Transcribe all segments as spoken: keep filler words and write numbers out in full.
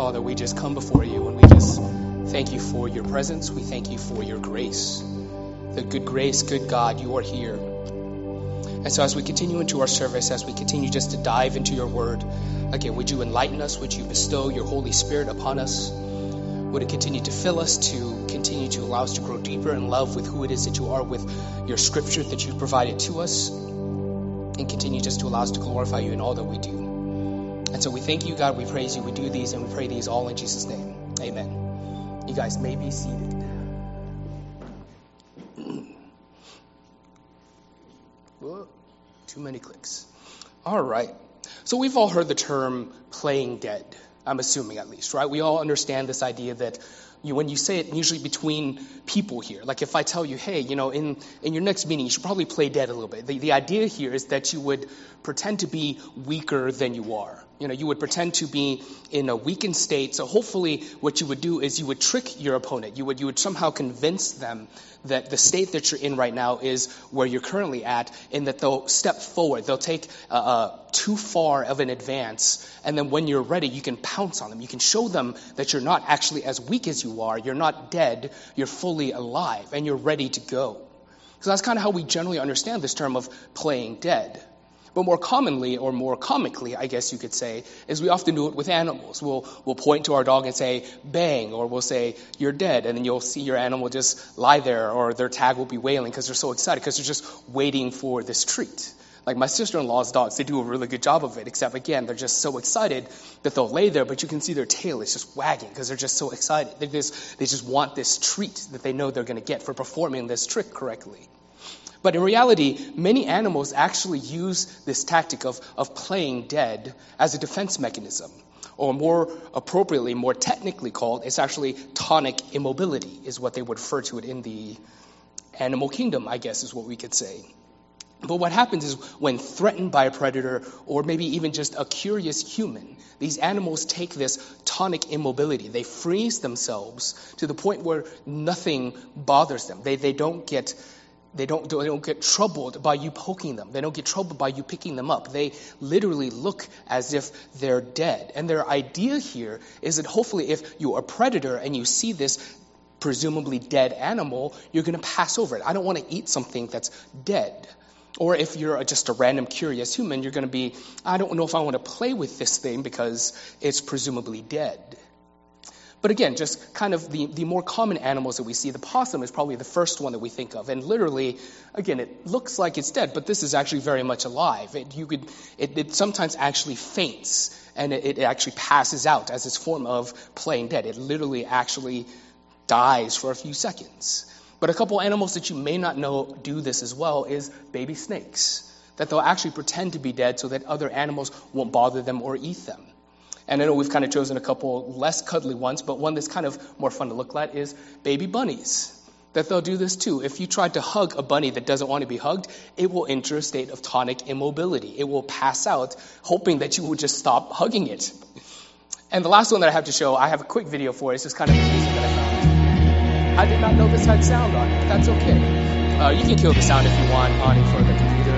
Father, we just come before you and we just thank you for your presence. We thank you for your grace. The good grace, good God, you are here. And so as we continue into our service, as we continue just to dive into your word, again, would you enlighten us? Would you bestow your Holy Spirit upon us? Would it continue to fill us, to continue to allow us to grow deeper in love with who it is that you are, with your scripture that you've provided to us, and continue just to allow us to glorify you in all that we do. And so we thank you, God, we praise you, we do these, and we pray these all in Jesus' name. Amen. You guys may be seated. Whoa, too many clicks. All right. So we've all heard the term playing dead, I'm assuming at least, right? We all understand this idea that you, when you say it, usually between people here. Like if I tell you, hey, you know, in, in your next meeting, you should probably play dead a little bit. The, the idea here is that you would pretend to be weaker than you are. You know, you would pretend to be in a weakened state. So hopefully what you would do is you would trick your opponent. You would you would somehow convince them that the state that you're in right now is where you're currently at, and that they'll step forward. They'll take uh, uh, too far of an advance. And then when you're ready, you can pounce on them. You can show them that you're not actually as weak as you are. You're not dead. You're fully alive, and you're ready to go. So that's kind of how we generally understand this term of playing dead. But more commonly, or more comically, I guess you could say, is we often do it with animals. We'll we'll point to our dog and say, bang, or we'll say, you're dead, and then you'll see your animal just lie there, or their tag will be wailing because they're so excited, because they're just waiting for this treat. Like my sister-in-law's dogs, they do a really good job of it, except again, they're just so excited that they'll lay there, but you can see their tail is just wagging because they're just so excited. They just, they just want this treat that they know they're going to get for performing this trick correctly. But in reality, many animals actually use this tactic of, of playing dead as a defense mechanism. Or more appropriately, more technically called, it's actually tonic immobility, is what they would refer to it in the animal kingdom, I guess is what we could say. But what happens is when threatened by a predator, or maybe even just a curious human, these animals take this tonic immobility. They freeze themselves to the point where nothing bothers them. They they don't get they don't they don't get troubled by you poking them. They don't get troubled by you picking them up. They literally look as if they're dead. And their idea here is that hopefully if you're a predator and you see this presumably dead animal, you're going to pass over it. I don't want to eat something that's dead. Or if you're just a random curious human, you're going to be, I don't know if I want to play with this thing because it's presumably dead. But again, just kind of the, the more common animals that we see, the possum is probably the first one that we think of. And literally, again, it looks like it's dead, but this is actually very much alive. It, you could, it, it sometimes actually faints, and it, it actually passes out as its form of playing dead. It literally actually dies for a few seconds. But a couple animals that you may not know do this as well is baby snakes, that they'll actually pretend to be dead so that other animals won't bother them or eat them. And I know we've kind of chosen a couple less cuddly ones, but one that's kind of more fun to look at is baby bunnies, that they'll do this too. If you try to hug a bunny that doesn't want to be hugged, it will enter a state of tonic immobility. It will pass out, hoping that you will just stop hugging it. And the last one that I have to show, I have a quick video for it. It's just kind of amazing that I found. I did not know this had sound on it, but that's okay. Uh, you can kill the sound if you want on it for the computer.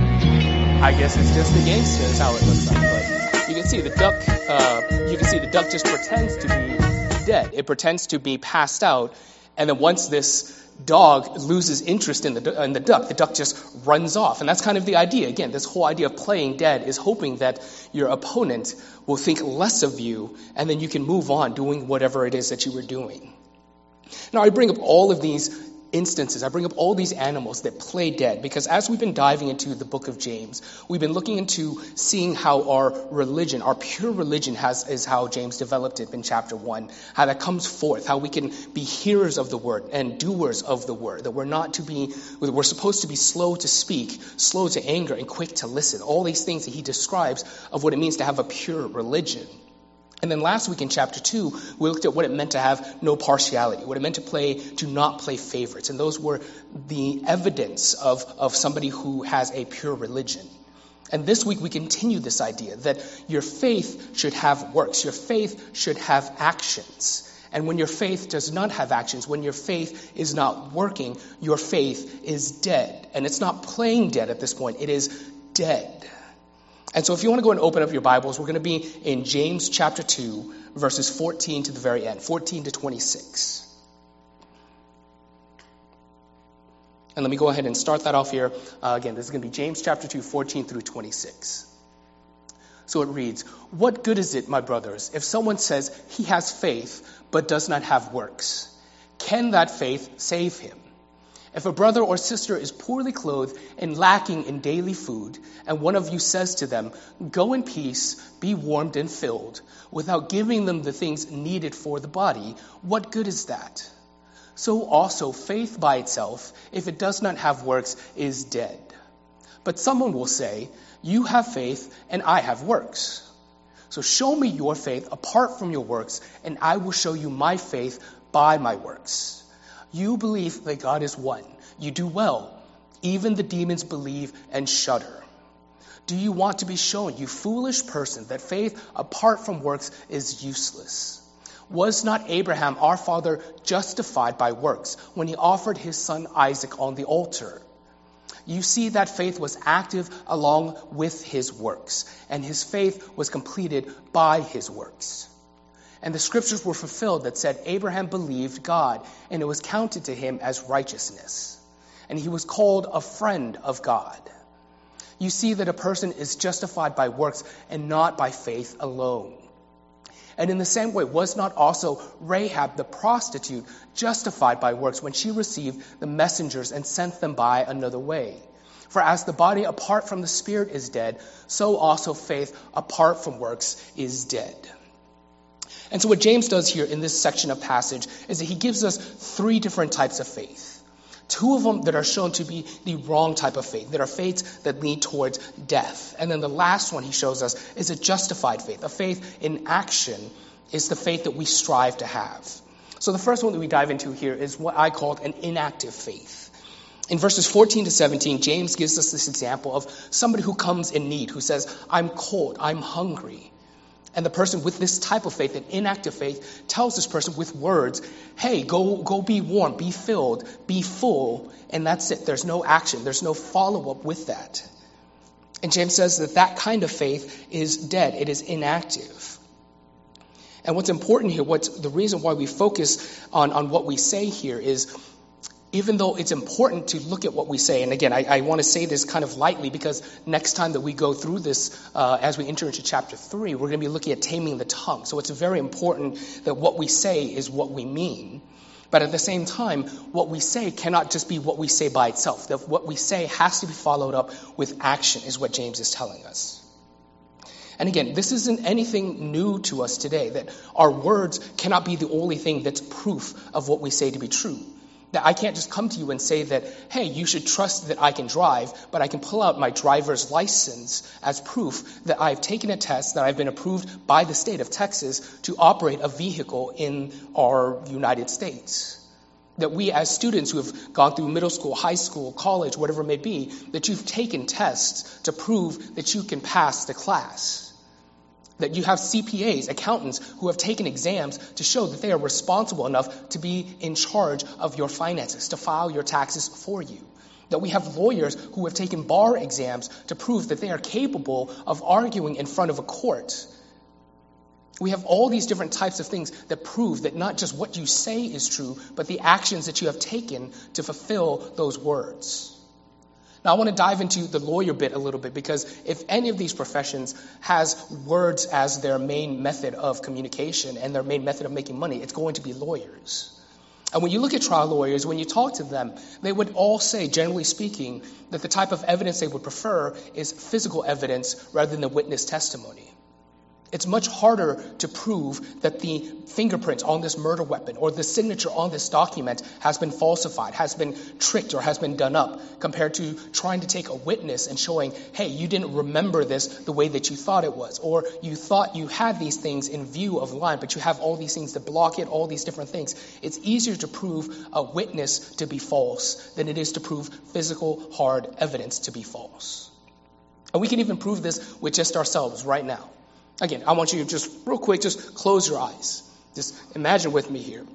I guess it's just the gangster is how it looks like. But you can see the duck. Uh, you can see the duck just pretends to be dead. It pretends to be passed out, and then once this dog loses interest in the in the duck, the duck just runs off. And that's kind of the idea. Again, this whole idea of playing dead is hoping that your opponent will think less of you, and then you can move on doing whatever it is that you were doing. Now, I bring up all of these instances, I bring up all these animals that play dead, because as we've been diving into the book of James, we've been looking into seeing how our religion, our pure religion has, is how James developed it in chapter one, how that comes forth, how we can be hearers of the word and doers of the word, that we're not to be, we're supposed to be slow to speak, slow to anger, and quick to listen. All these things that he describes of what it means to have a pure religion. And then last week in chapter two, we looked at what it meant to have no partiality, what it meant to play, to not play favorites. And those were the evidence of, of somebody who has a pure religion. And this week we continue this idea that your faith should have works. Your faith should have actions. And when your faith does not have actions, when your faith is not working, your faith is dead. And it's not playing dead at this point. It is dead. And so if you want to go and open up your Bibles, we're going to be in James chapter two, verses fourteen to the very end, fourteen to twenty-six. And let me go ahead and start that off here. Uh, again, this is going to be James chapter two, fourteen through twenty-six. So it reads, "What good is it, my brothers, if someone says he has faith but does not have works? Can that faith save him? If a brother or sister is poorly clothed and lacking in daily food, and one of you says to them, 'Go in peace, be warmed and filled,' without giving them the things needed for the body, what good is that? So also faith by itself, if it does not have works, is dead. But someone will say, 'You have faith and I have works.' So show me your faith apart from your works, and I will show you my faith by my works. You believe that God is one. You do well. Even the demons believe and shudder. Do you want to be shown, you foolish person, that faith apart from works is useless? Was not Abraham, our father, justified by works when he offered his son Isaac on the altar? You see that faith was active along with his works, and his faith was completed by his works. And the scriptures were fulfilled that said, Abraham believed God, and it was counted to him as righteousness. And he was called a friend of God. You see that a person is justified by works and not by faith alone. And in the same way, was not also Rahab the prostitute justified by works when she received the messengers and sent them by another way? For as the body apart from the spirit is dead, so also faith apart from works is dead." And so what James does here in this section of passage is that he gives us three different types of faith. Two of them that are shown to be the wrong type of faith, that are faiths that lead towards death. And then the last one he shows us is a justified faith. A faith in action is the faith that we strive to have. So the first one that we dive into here is what I called an inactive faith. In verses fourteen to seventeen, James gives us this example of somebody who comes in need, who says, "I'm cold, I'm hungry." And the person with this type of faith, an inactive faith, tells this person with words, hey, go go be warm, be filled, be full, and that's it. There's no action. There's no follow-up with that. And James says that that kind of faith is dead. It is inactive. And what's important here, what's the reason why we focus on, on what we say here is, even though it's important to look at what we say, and again, I, I want to say this kind of lightly because next time that we go through this, uh, as we enter into chapter three, we're going to be looking at taming the tongue. So it's very important that what we say is what we mean. But at the same time, what we say cannot just be what we say by itself. That what we say has to be followed up with action is what James is telling us. And again, this isn't anything new to us today, that our words cannot be the only thing that's proof of what we say to be true. That I can't just come to you and say that, hey, you should trust that I can drive, but I can pull out my driver's license as proof that I've taken a test, that I've been approved by the state of Texas to operate a vehicle in our United States. That we as students who have gone through middle school, high school, college, whatever it may be, that you've taken tests to prove that you can pass the class. That you have C P As, accountants, who have taken exams to show that they are responsible enough to be in charge of your finances, to file your taxes for you. That we have lawyers who have taken bar exams to prove that they are capable of arguing in front of a court. We have all these different types of things that prove that not just what you say is true, but the actions that you have taken to fulfill those words. Now, I want to dive into the lawyer bit a little bit, because if any of these professions has words as their main method of communication and their main method of making money, it's going to be lawyers. And when you look at trial lawyers, when you talk to them, they would all say, generally speaking, that the type of evidence they would prefer is physical evidence rather than witness testimony. It's much harder to prove that the fingerprints on this murder weapon or the signature on this document has been falsified, has been tricked, or has been done up, compared to trying to take a witness and showing, hey, you didn't remember this the way that you thought it was, or you thought you had these things in view of the line, but you have all these things that block it, all these different things. It's easier to prove a witness to be false than it is to prove physical, hard evidence to be false. And we can even prove this with just ourselves right now. Again, I want you to just real quick, just close your eyes. Just imagine with me here.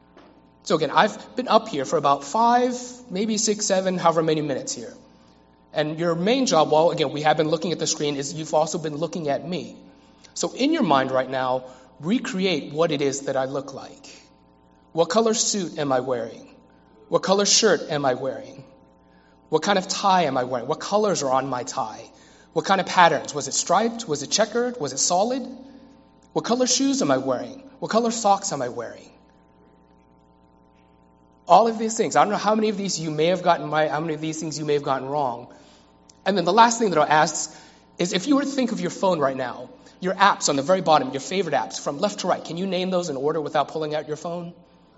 So again, I've been up here for about five, maybe six, seven, however many minutes here. And your main job, well, again, we have been looking at the screen, is you've also been looking at me. So in your mind right now, recreate what it is that I look like. What color suit am I wearing? What color shirt am I wearing? What kind of tie am I wearing? What colors are on my tie? What kind of patterns? Was it striped? Was it checkered? Was it solid? What color shoes am I wearing? What color socks am I wearing? All of these things. I don't know how many of these you may have gotten right, how many of these things you may have gotten wrong. And then the last thing that I'll ask is, if you were to think of your phone right now, your apps on the very bottom, your favorite apps, from left to right, can you name those in order without pulling out your phone?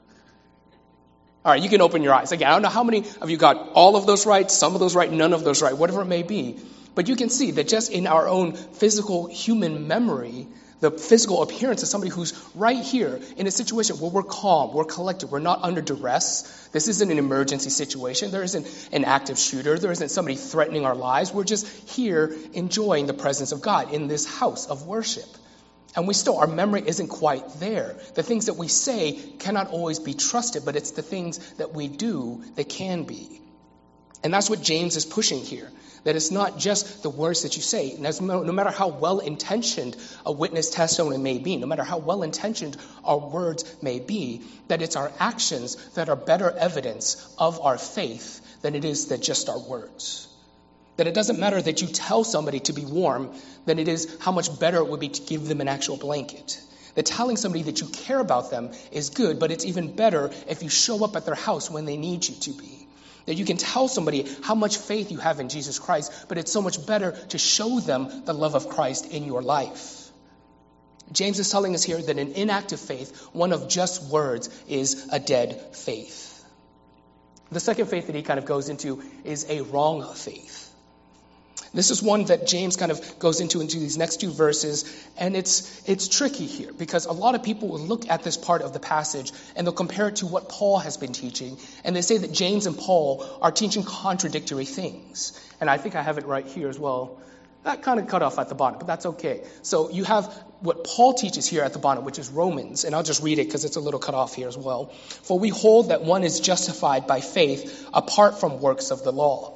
All right, you can open your eyes. Again, I don't know how many of you got all of those right, some of those right, none of those right, whatever it may be. But you can see that just in our own physical human memory, the physical appearance of somebody who's right here in a situation where we're calm, we're collected, we're not under duress. This isn't an emergency situation. There isn't an active shooter. There isn't somebody threatening our lives. We're just here enjoying the presence of God in this house of worship. And we still, our memory isn't quite there. The things that we say cannot always be trusted, but it's the things that we do that can be. And that's what James is pushing here. That it's not just the words that you say. No, no matter how well-intentioned a witness testimony may be, no matter how well-intentioned our words may be, that it's our actions that are better evidence of our faith than it is that just our words. That it doesn't matter that you tell somebody to be warm than it is how much better it would be to give them an actual blanket. That telling somebody that you care about them is good, but it's even better if you show up at their house when they need you to be. That you can tell somebody how much faith you have in Jesus Christ, but it's so much better to show them the love of Christ in your life. James is telling us here that an inactive faith, one of just words, is a dead faith. The second faith that he kind of goes into is a wrong faith. This is one that James kind of goes into into these next two verses, and it's it's tricky here because a lot of people will look at this part of the passage and they'll compare it to what Paul has been teaching, and they say that James and Paul are teaching contradictory things. And I think I have it right here as well. That kind of cut off at the bottom, but that's okay. So you have what Paul teaches here at the bottom, which is Romans, and I'll just read it because it's a little cut off here as well. For we hold that one is justified by faith apart from works of the law.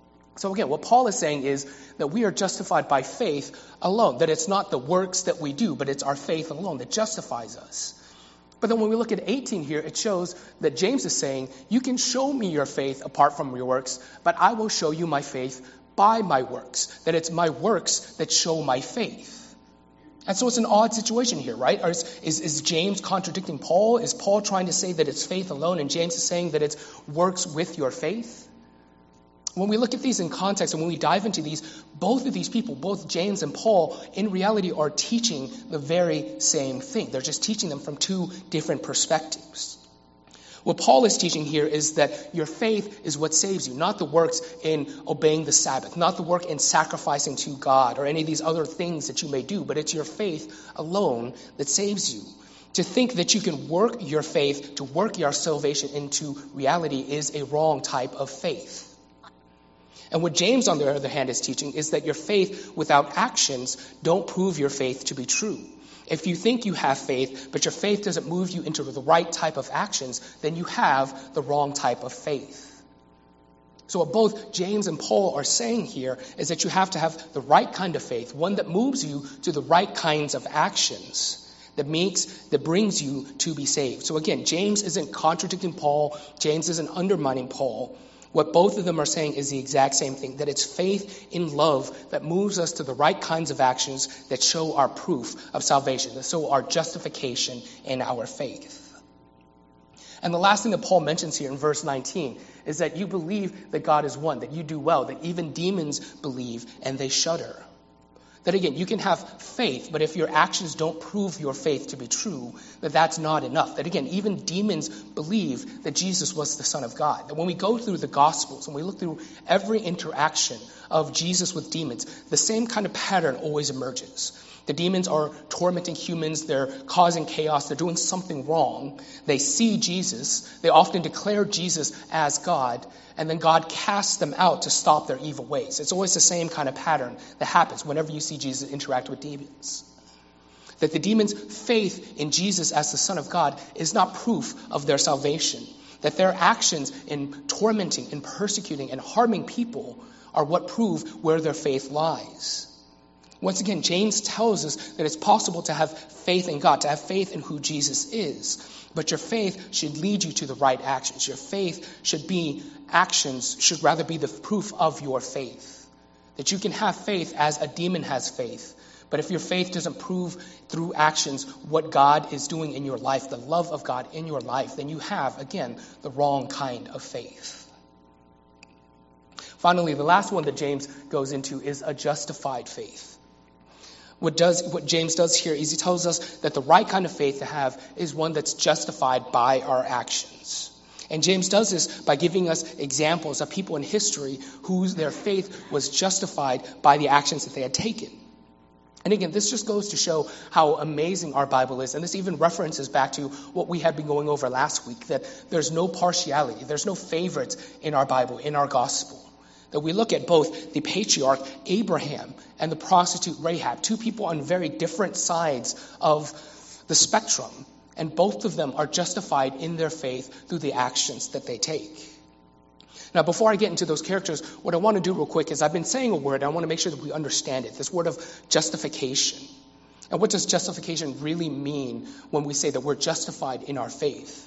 So again, what Paul is saying is that we are justified by faith alone, that it's not the works that we do, but it's our faith alone that justifies us. But then when we look at eighteen here, it shows that James is saying, you can show me your faith apart from your works, but I will show you my faith by my works, that it's my works that show my faith. And so it's an odd situation here, right? Or is, is, is James contradicting Paul? Is Paul trying to say that it's faith alone, and James is saying that it's works with your faith? When we look at these in context and when we dive into these, both of these people, both James and Paul, in reality are teaching the very same thing. They're just teaching them from two different perspectives. What Paul is teaching here is that your faith is what saves you, not the works in obeying the Sabbath, not the work in sacrificing to God or any of these other things that you may do, but it's your faith alone that saves you. To think that you can work your faith, to work your salvation into reality is a wrong type of faith. And what James, on the other hand, is teaching is that your faith without actions don't prove your faith to be true. If you think you have faith, but your faith doesn't move you into the right type of actions, then you have the wrong type of faith. So what both James and Paul are saying here is that you have to have the right kind of faith, one that moves you to the right kinds of actions, that makes, that brings you to be saved. So again, James isn't contradicting Paul. James isn't undermining Paul. What both of them are saying is the exact same thing, that it's faith in love that moves us to the right kinds of actions that show our proof of salvation, that show our justification in our faith. And the last thing that Paul mentions here in verse nineteen is that you believe that God is one, that you do well, that even demons believe and they shudder. That again, you can have faith, but if your actions don't prove your faith to be true, that that's not enough. That again, even demons believe that Jesus was the Son of God. That when we go through the Gospels and we look through every interaction of Jesus with demons, the same kind of pattern always emerges. The demons are tormenting humans, they're causing chaos, they're doing something wrong. They see Jesus, they often declare Jesus as God, and then God casts them out to stop their evil ways. It's always the same kind of pattern that happens whenever you see Jesus interact with demons. That the demons' faith in Jesus as the Son of God is not proof of their salvation. That their actions in tormenting and persecuting and harming people are what prove where their faith lies. Once again, James tells us that it's possible to have faith in God, to have faith in who Jesus is. But your faith should lead you to the right actions. Your faith should be actions, should rather be the proof of your faith. That you can have faith as a demon has faith. But if your faith doesn't prove through actions what God is doing in your life, the love of God in your life, then you have, again, the wrong kind of faith. Finally, the last one that James goes into is a justified faith. What does what James does here is he tells us that the right kind of faith to have is one that's justified by our actions. And James does this by giving us examples of people in history whose their faith was justified by the actions that they had taken. And again, this just goes to show how amazing our Bible is. And this even references back to what we had been going over last week, that there's no partiality, there's no favorites in our Bible, in our gospel. That we look at both the patriarch Abraham and the prostitute Rahab, two people on very different sides of the spectrum, and both of them are justified in their faith through the actions that they take. Now, before I get into those characters, what I want to do real quick is I've been saying a word, and I want to make sure that we understand it, this word of justification. And what does justification really mean when we say that we're justified in our faith?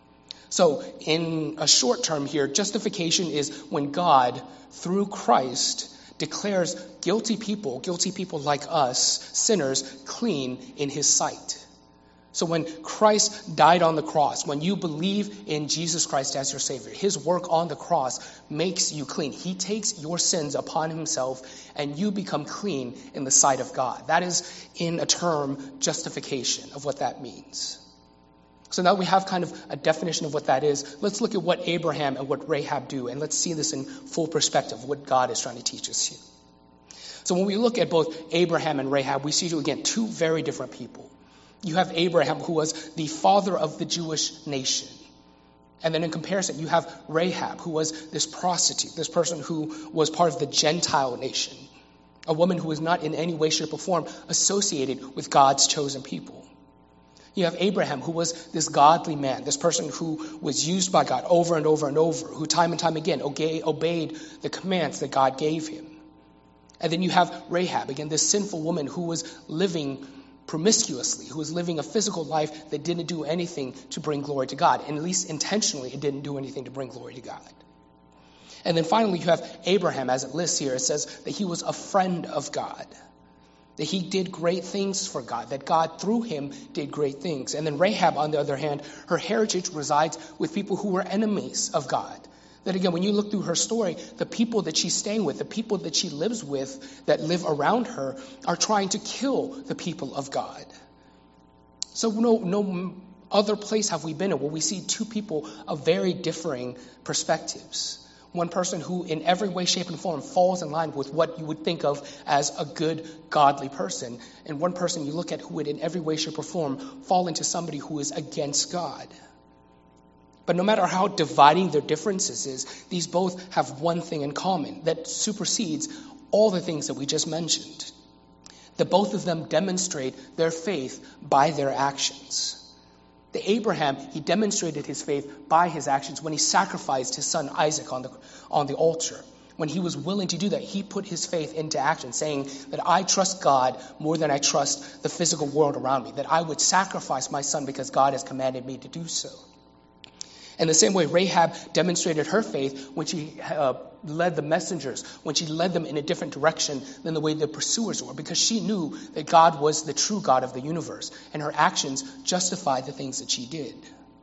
So in a short term here, justification is when God, through Christ, declares guilty people, guilty people like us, sinners, clean in his sight. So when Christ died on the cross, when you believe in Jesus Christ as your Savior, his work on the cross makes you clean. He takes your sins upon himself and you become clean in the sight of God. That is, in a term, justification of what that means. So now we have kind of a definition of what that is. Let's look at what Abraham and what Rahab do, and let's see this in full perspective, what God is trying to teach us here. So when we look at both Abraham and Rahab, we see, again, two very different people. You have Abraham, who was the father of the Jewish nation. And then in comparison, you have Rahab, who was this prostitute, this person who was part of the Gentile nation, a woman who was not in any way, shape, or form associated with God's chosen people. You have Abraham, who was this godly man, this person who was used by God over and over and over, who time and time again obeyed the commands that God gave him. And then you have Rahab, again, this sinful woman who was living promiscuously, who was living a physical life that didn't do anything to bring glory to God. And at least intentionally, it didn't do anything to bring glory to God. And then finally, you have Abraham, as it lists here. It says that he was a friend of God, that he did great things for God, that God through him did great things. And then Rahab, on the other hand, her heritage resides with people who were enemies of God. That again, when you look through her story, the people that she's staying with, the people that she lives with, that live around her, are trying to kill the people of God. So no, no other place have we been in where we see two people of very differing perspectives. One person who in every way, shape, and form falls in line with what you would think of as a good, godly person. And one person you look at who would in every way, shape, or form fall into somebody who is against God. But no matter how dividing their differences is, these both have one thing in common that supersedes all the things that we just mentioned. That both of them demonstrate their faith by their actions. The Abraham, he demonstrated his faith by his actions when he sacrificed his son Isaac on the, on the altar. When he was willing to do that, he put his faith into action, saying that I trust God more than I trust the physical world around me, that I would sacrifice my son because God has commanded me to do so. In the same way, Rahab demonstrated her faith when she uh, led the messengers, when she led them in a different direction than the way the pursuers were, because she knew that God was the true God of the universe, and her actions justified the things that she did.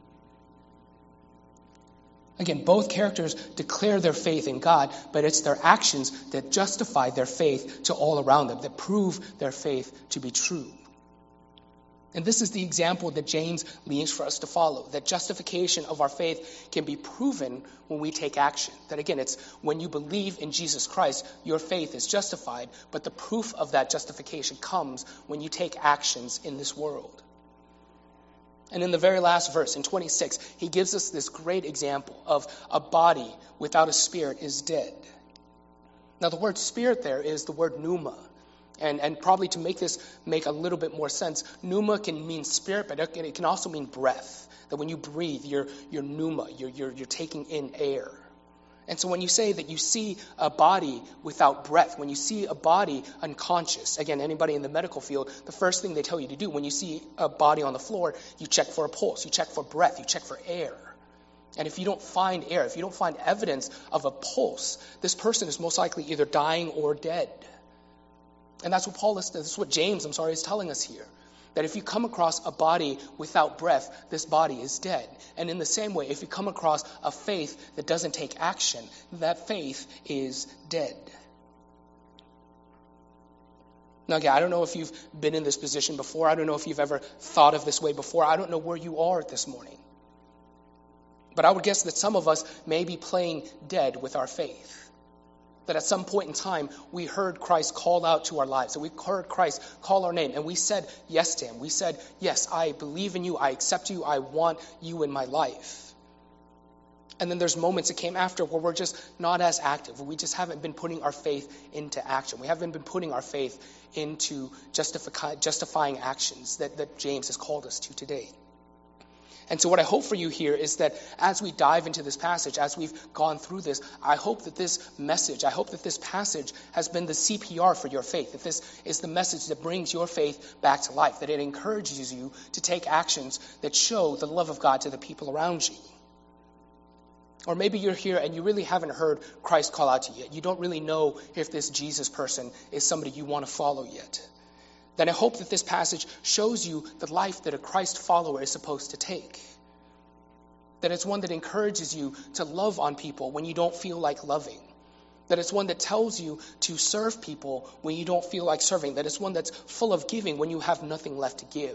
Again, both characters declare their faith in God, but it's their actions that justify their faith to all around them, that prove their faith to be true. And this is the example that James leaves for us to follow, that justification of our faith can be proven when we take action. That again, it's when you believe in Jesus Christ, your faith is justified, but the proof of that justification comes when you take actions in this world. And in the very last verse, in twenty-six, he gives us this great example of a body without a spirit is dead. Now the word spirit there is the word pneuma. And, and probably to make this make a little bit more sense, pneuma can mean spirit, but it can also mean breath. That when you breathe, you're, you're pneuma, you're, you're, you're taking in air. And so when you say that you see a body without breath, when you see a body unconscious, again, anybody in the medical field, the first thing they tell you to do when you see a body on the floor, you check for a pulse, you check for breath, you check for air. And if you don't find air, if you don't find evidence of a pulse, this person is most likely either dying or dead. And that's what Paul is, that's what James, I'm sorry, is telling us here. That if you come across a body without breath, this body is dead. And in the same way, if you come across a faith that doesn't take action, that faith is dead. Now, again, I don't know if you've been in this position before. I don't know if you've ever thought of this way before. I don't know where you are this morning. But I would guess that some of us may be playing dead with our faith. That at some point in time, we heard Christ call out to our lives. That we heard Christ call our name. And we said yes to him. We said, yes, I believe in you. I accept you. I want you in my life. And then there's moments that came after where we're just not as active. Where we just haven't been putting our faith into action. We haven't been putting our faith into justify, justifying actions that, that James has called us to today. And so what I hope for you here is that as we dive into this passage, as we've gone through this, I hope that this message, I hope that this passage has been the C P R for your faith, that this is the message that brings your faith back to life, that it encourages you to take actions that show the love of God to the people around you. Or maybe you're here and you really haven't heard Christ call out to you yet. You don't really know if this Jesus person is somebody you want to follow yet. Then I hope that this passage shows you the life that a Christ follower is supposed to take. That it's one that encourages you to love on people when you don't feel like loving. That it's one that tells you to serve people when you don't feel like serving. That it's one that's full of giving when you have nothing left to give.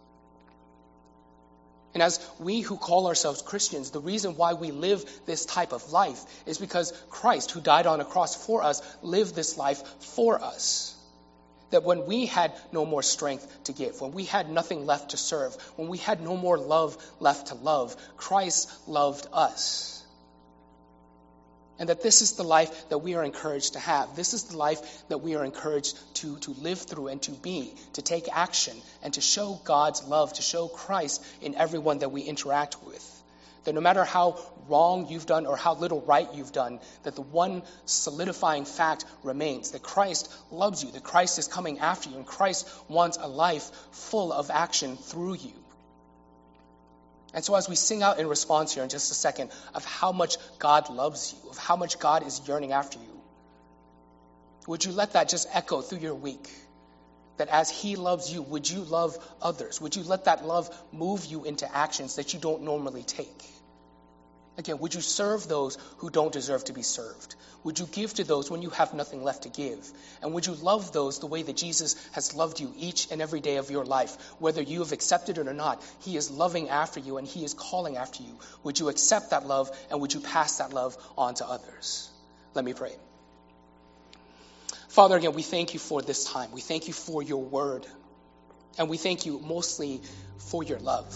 And as we who call ourselves Christians, the reason why we live this type of life is because Christ, who died on a cross for us, lived this life for us. That when we had no more strength to give, when we had nothing left to serve, when we had no more love left to love, Christ loved us. And that this is the life that we are encouraged to have. This is the life that we are encouraged to, to live through and to be, to take action and to show God's love, to show Christ in everyone that we interact with. That no matter how wrong you've done or how little right you've done, that the one solidifying fact remains, that Christ loves you, that Christ is coming after you, and Christ wants a life full of action through you. And so as we sing out in response here in just a second of how much God loves you, of how much God is yearning after you, would you let that just echo through your week? That as he loves you, would you love others? Would you let that love move you into actions that you don't normally take? Again, would you serve those who don't deserve to be served? Would you give to those when you have nothing left to give? And would you love those the way that Jesus has loved you each and every day of your life? Whether you have accepted it or not, he is loving after you and he is calling after you. Would you accept that love and would you pass that love on to others? Let me pray. Father, again, we thank you for this time. We thank you for your word. And we thank you mostly for your love.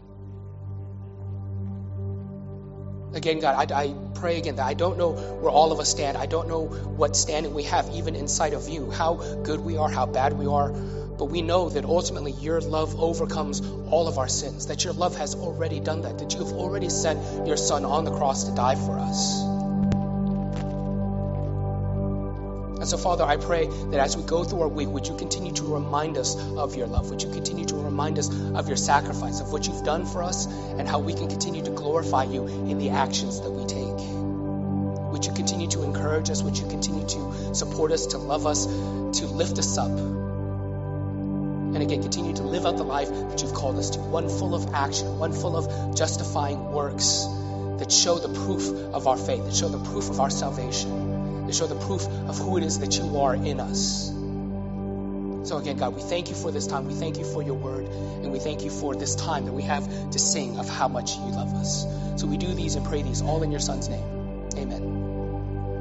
Again, God, I, I pray again that I don't know where all of us stand. I don't know what standing we have even inside of you, how good we are, how bad we are. But we know that ultimately your love overcomes all of our sins, that your love has already done that, that you have already sent your son on the cross to die for us. And so, Father, I pray that as we go through our week, would you continue to remind us of your love? Would you continue to remind us of your sacrifice, of what you've done for us, and how we can continue to glorify you in the actions that we take? Would you continue to encourage us? Would you continue to support us, to love us, to lift us up? And again, continue to live out the life that you've called us to, one full of action, one full of justifying works that show the proof of our faith, that show the proof of our salvation, to show the proof of who it is that you are in us. So again, God, we thank you for this time. We thank you for your word. And we thank you for this time that we have to sing of how much you love us. So we do these and pray these all in your son's name. Amen.